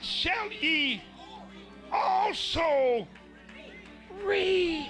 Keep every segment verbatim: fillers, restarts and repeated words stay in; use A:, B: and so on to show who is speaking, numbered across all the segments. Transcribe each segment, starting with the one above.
A: what shall ye also read?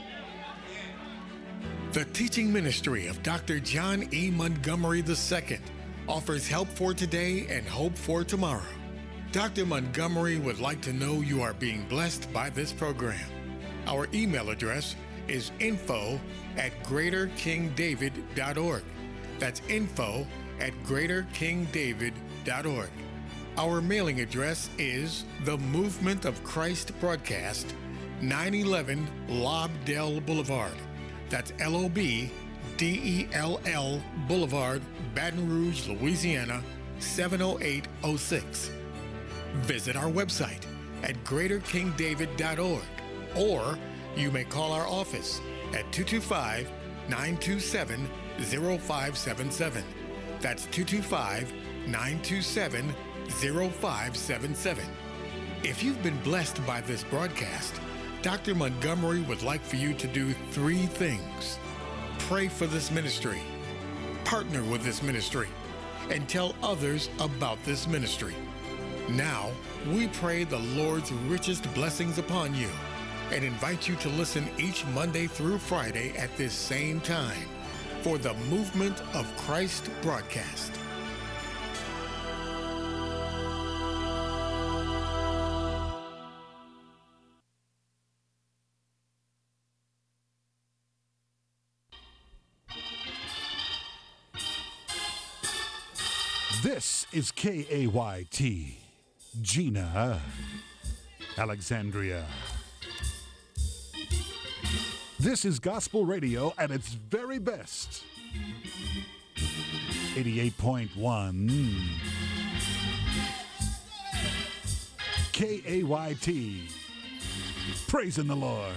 B: The teaching ministry of Doctor John E. Montgomery the Second offers help for today and hope for tomorrow. Doctor Montgomery would like to know you are being blessed by this program. Our email address is info at greater king david dot org. That's info at greater king david dot org. Our mailing address is The Movement of Christ Broadcast, nine eleven Lobdell Boulevard. That's L O B D E L L Boulevard, Baton Rouge, Louisiana, seven oh eight oh six. Visit our website at greater king david dot org, or you may call our office at two two five, nine two seven, zero five seven seven. That's two two five, nine two seven, zero five seven seven. If you've been blessed by this broadcast, Doctor Montgomery would like for you to do three things. Pray for this ministry, partner with this ministry, and tell others about this ministry. Now, we pray the Lord's richest blessings upon you and invite you to listen each Monday through Friday at this same time for the Movement of Christ broadcast.
C: This is K A Y T, Gina, Alexandria. This is gospel radio at its very best. eighty-eight point one K A Y T, praising the Lord.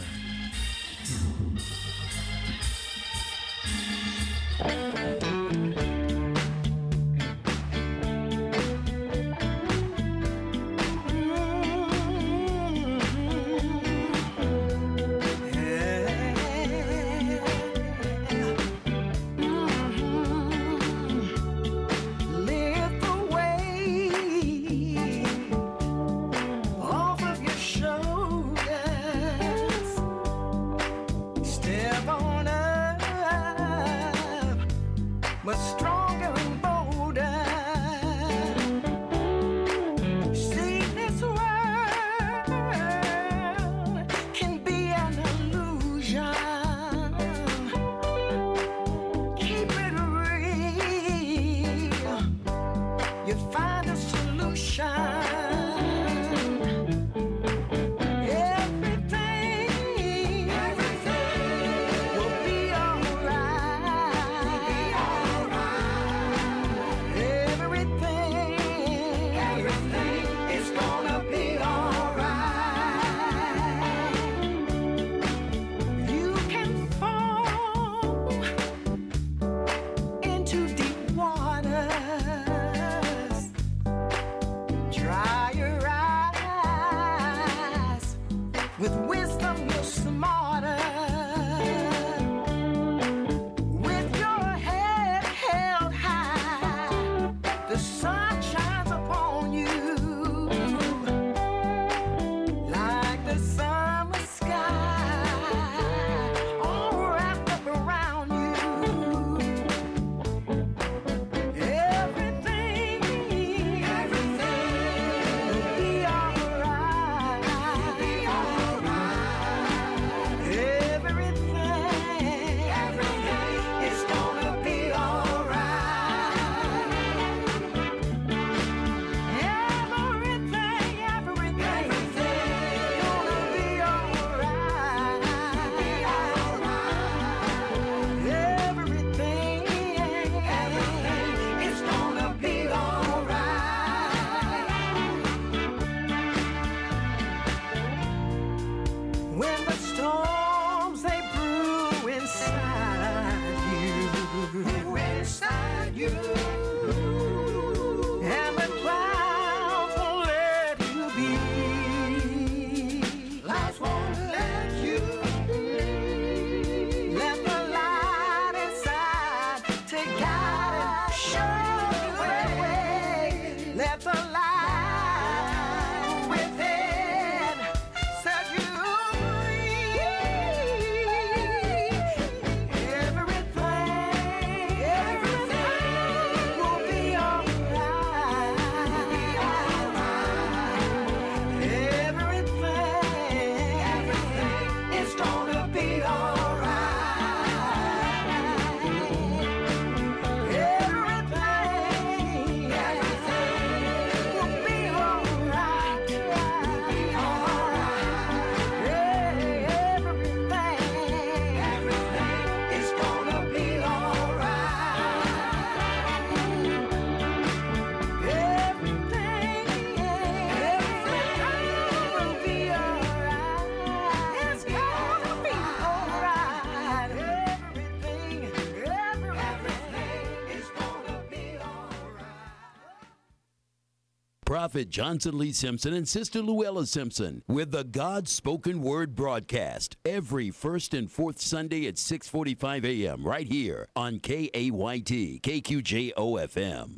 D: Prophet Johnson Lee Simpson and Sister Luella Simpson with the God Spoken Word broadcast every first and fourth Sunday at six forty-five a.m. right here on K A Y T, K Q J O F M.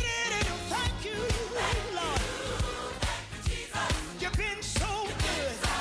E: You've been so good.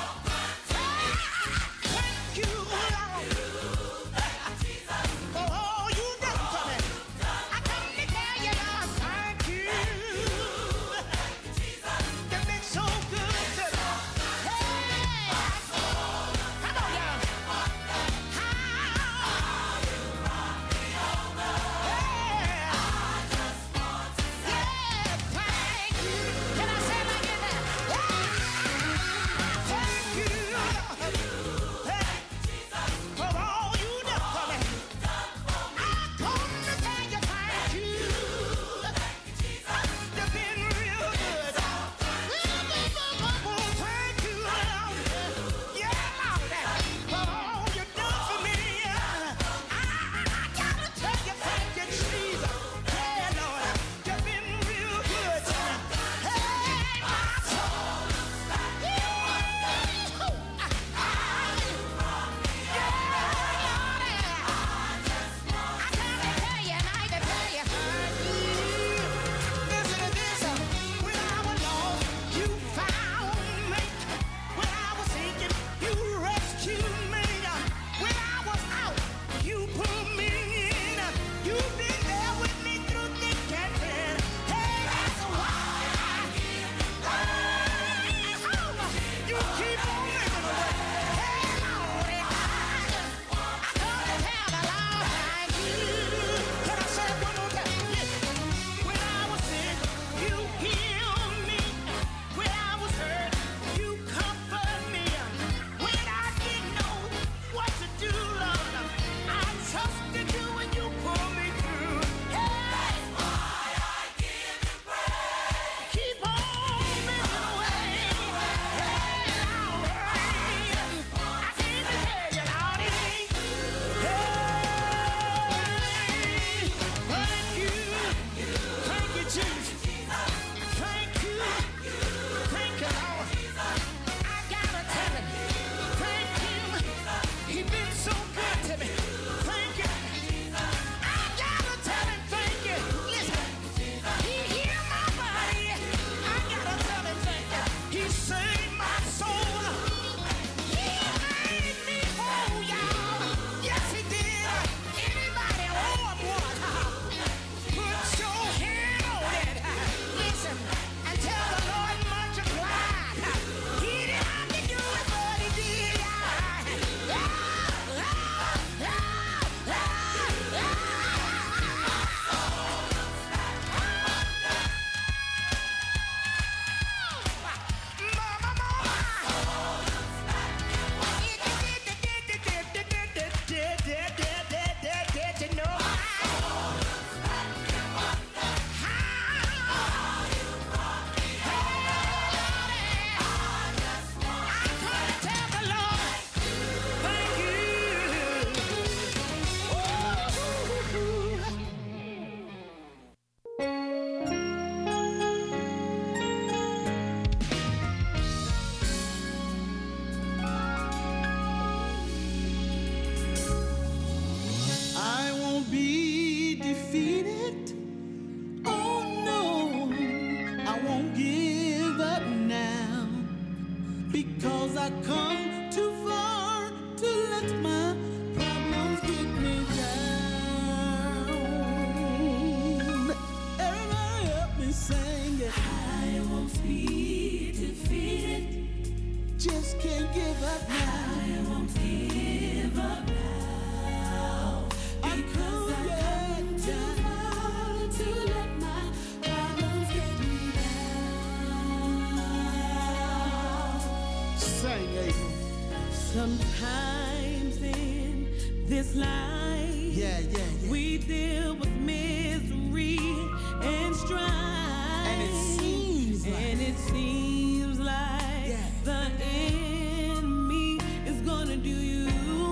E: This life,
F: yeah, yeah, yeah.
E: we deal with misery and strife,
F: and it seems like,
E: and it seems like
F: yeah.
E: the enemy is gonna do you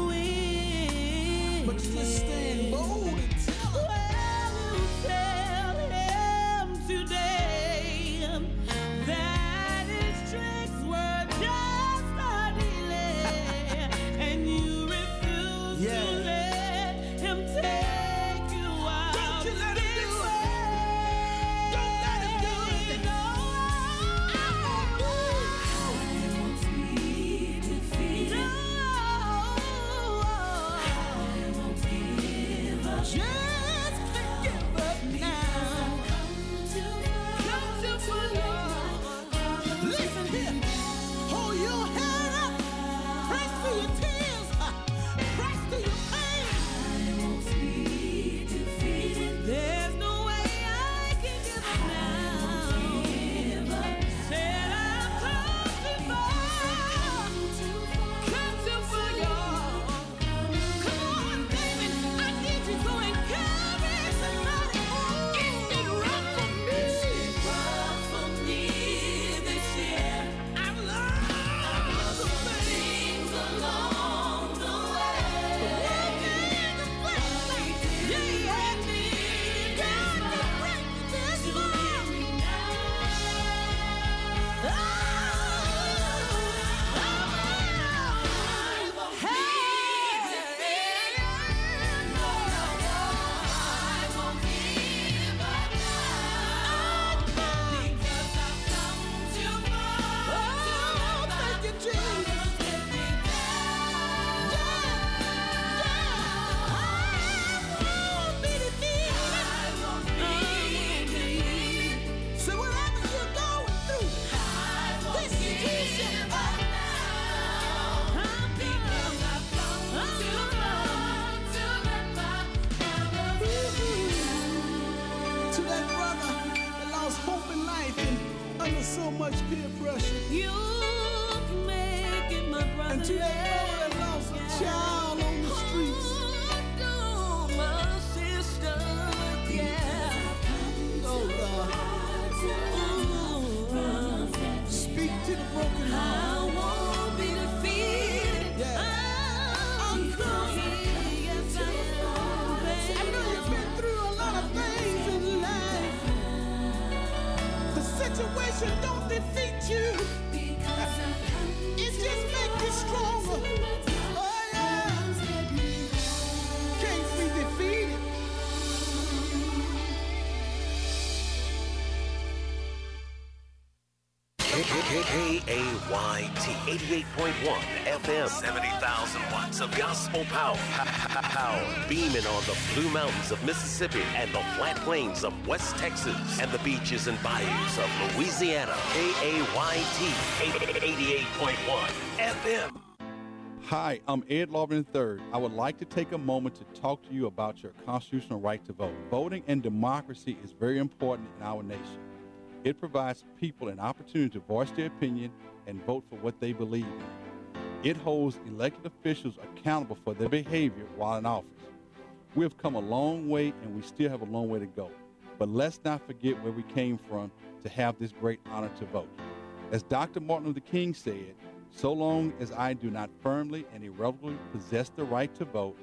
E: in.
F: But you just stand bold and tell him.
E: Well, you tell him today that his tricks were just a delay, and you refuse
F: Yeah.
E: to let him take you out.
F: Don't you let him do it. Don't let him do it.
E: No, I won't be defeated. No, I won't give up. Just can't give up now. Come to
F: Listen here. Hold your head up. Press through your tears. Press through your pain.
E: There's no way I can give up now. Said I've come too far. Come too far, y'all. Come on, David. I need you to go and carry somebody. It's been rough for me. Rough for me this year. I've learned some things along the way. Walking the flesh, yeah, yeah. God can bring me this far. So whatever you're going through, this is Jesus.
F: To that brother that lost hope in life and under so much peer pressure.
E: You can make it, my brother.
F: And to that mother that lost a child on the streets.
E: Oh, my sister, yeah.
F: Oh, God. Speak to the broken
E: I
F: heart.
E: won't be defeated.
F: Yeah.
E: I'm coming. Yes, I am, baby.
F: I know you've been through a lot of things in life. The situation don't defeat you. It just makes you stronger. Oh, yeah. Can't be defeated.
G: K A Y T eighty-eight point one F M, seventy thousand watts of gospel power. Power beaming on the Blue Mountains of Mississippi and the flat plains of West Texas and the beaches and bayous of Louisiana. K A Y T eighty-eight point one F M.
H: Hi, I'm Ed Loveland the third. I would like to take a moment to talk to you about your constitutional right to vote. Voting and democracy is very important in our nation. It provides people an opportunity to voice their opinion and vote for what they believe in. It holds elected officials accountable for their behavior while in office. We have come a long way and we still have a long way to go. But let's not forget where we came from to have this great honor to vote. As Doctor Martin Luther King said, so long as I do not firmly and irrevocably possess the right to vote,